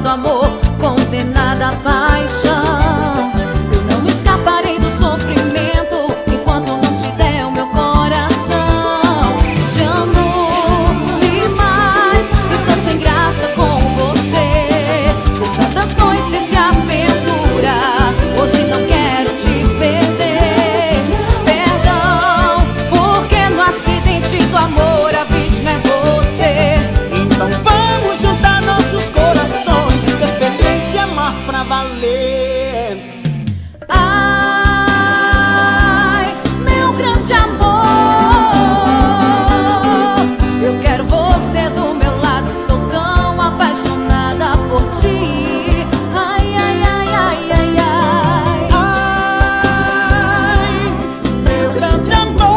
do amor, condenada à paixão. Eu não me escaparei do sofrimento enquanto não te der o meu coração. Te amo demais, estou sem graça com você. Por tantas noites de aventura, hoje não quero te perder. Perdão, porque no acidente do amor a vítima é você. Então vamos juntar nossos corações e ser feliz e amar pra valer. Ai, meu grande amor, eu quero você do meu lado, estou tão apaixonada por ti. Ai, ai, ai, ai, ai, ai. Ai, meu grande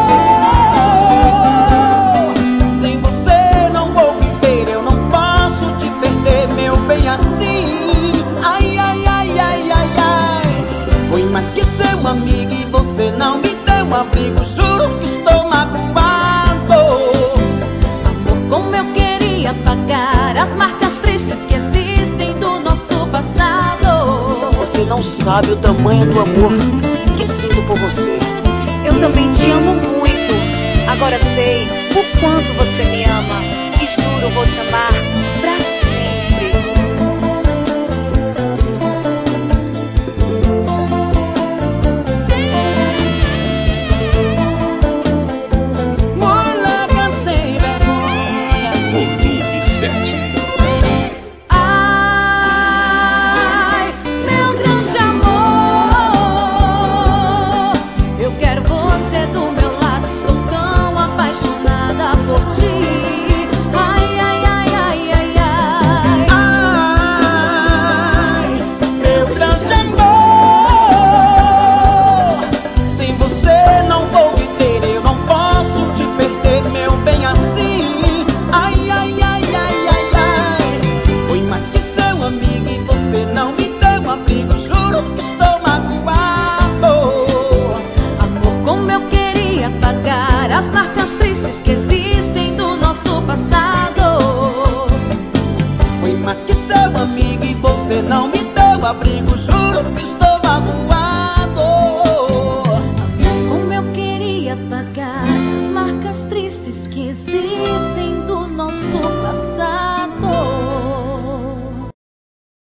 amor, sem você não vou viver, eu não posso te perder, meu bem, assim. Ai, ai, ai, ai, ai, ai. Foi mais que seu amigo e você não me deu um abrigo, juro que estou magoado. Amor, como eu queria apagar as marcas tristes que existem do nosso passado. Você não sabe o tamanho do amor que sinto por você. Eu também te amo muito. Agora sei o quanto você me ama. E juro, vou te amar